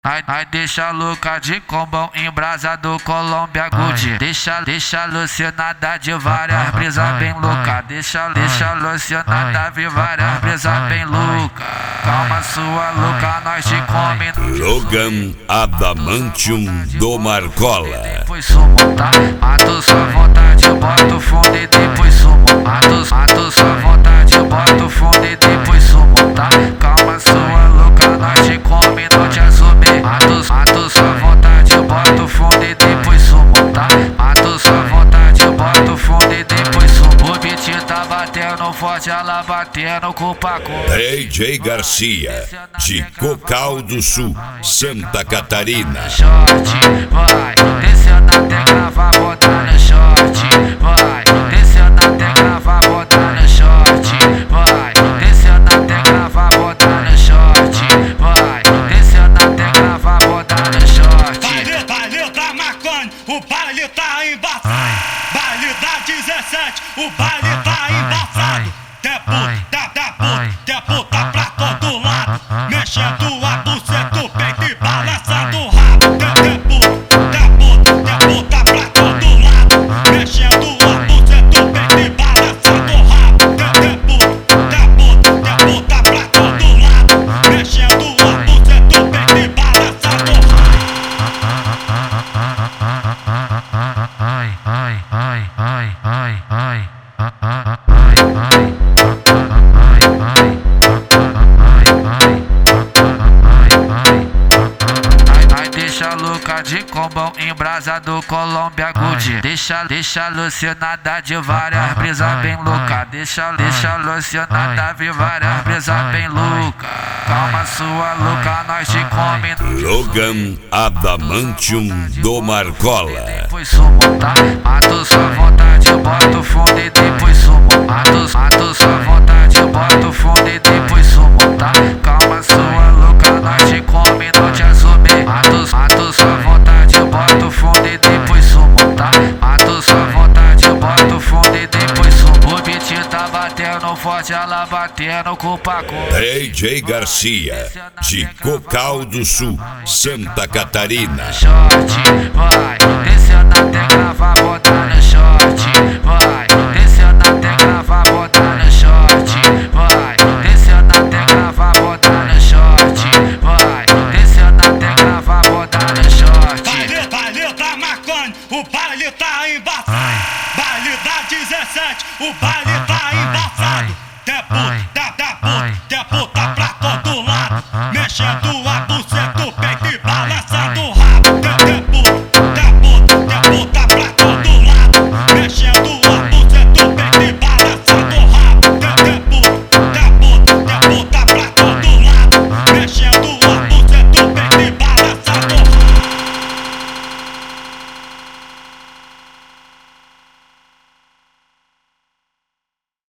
Ai deixa louca de combão embrasado Colômbia Good. Deixa alucinada de várias brisas bem louca. Deixa alucinada de várias brisas bem louca. Calma sua louca, nós te come. Logan Adamantium do Marcola. Depois sumo, tá? Mato sua vontade, boto fundo e depois sumo. Mato sua vontade, boto fundo e depois sumo, tá? Calma sua louca, nós te come, não te assume. Mato sua vontade, boto fundo e depois sumo, tá? Mato sua vontade, boto fundo e depois sumo. O beat tá batendo forte, ela batendo com o pacote. DJ Garcia, de Cocal do Sul, Santa Catarina. Short, vai, descendo até gravar, botar no short. Vai, descendo até gravar, botar no short. Vai, descendo até gravar, botar no short. Vai, descendo até gravar, botar no short. Baile da maconha, o baile tá embaçado. Baile da 17, o baile tá embaçado. Tempo tá pra todo lado. Mexendo a buceta, o peito e balançando o rabo. Tempo tá pra todo lado. Mexendo a buceta, o peito e balançando o rabo. Tempo tá pra todo lado. Mexendo a buceta, o peito e balançando o Deixa louca de combão embrasado Colômbia Good. Deixa alucinada de várias brisas bem louca. Deixa alucinada de várias brisas bem louca. Calma sua louca, nós te come. Logan Adamantium do Marcola. Depois sumo, tá? Mato sua vontade, boto fundo e depois sumo. Mato sua vontade, boto fundo e depois sumo, tá? Calma sua louca, nós te come, não te assume. Mato sua vontade, boto fundo e depois sumo, tá? Mato sua vontade, boto fundo e depois sumo. O beat tá batendo forte, ela batendo com o pacote. DJ Garcia, de Cocal do Sul, Santa Catarina. Short, vai, descendo até gravar, botar no short. Vai, descendo até gravar, botar no short. Vai, descendo até gravar, botar no short. Vai, descendo até gravar, botar no short. baile da maconha, o baile tá embaçado. Baile da 17, o baile tá